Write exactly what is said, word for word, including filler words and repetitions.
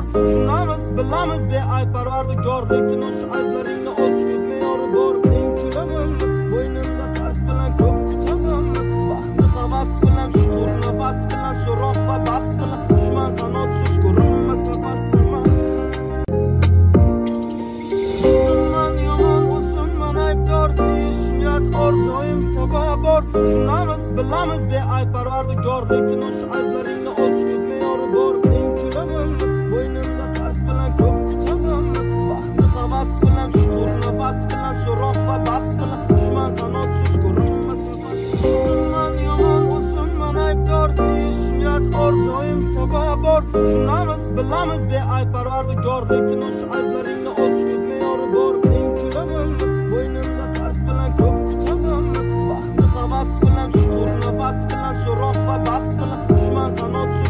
Tushunamiz, bilamiz beayb Parvardigor, lekin o'sha ayblaringni osib me'yori bor. Men kulaman, bo'ynimda qars bilan ko'p kutaman. Baxtni havas bilan, shukur nafas bilan, so'roq va bahs bilan, dushman qanotsiz ko'rinmas qafasdaman. O'zimman yomon, o'zimman aybdor, deyish uyat or, doim sabab bor. Tushunamiz, bilamiz beayb Parvardigor, lekin o'sha ayblaringni osib me'yori bor. Men kulaman, bo'ynimda qars bilan ko'p kutaman. Baxtni havas bilan, shukur nafas bilan, so'roq va bahs bilan, dushman qanotsiz ko'rinmas qafasdaman. O'zimman yomon, o'zimman aybdor, deyish uyat or, doim sabab bor. Tushunamiz, bilamiz beayb Parvardigor, lekin o'sha ayblaringni osib me'yori bor. Men kulaman, bo'ynimda qars bilan ko'p kutaman. Baxtni havas bilan, shukur nafas bilan, so'roq va bahs bilan, dushman qanotsiz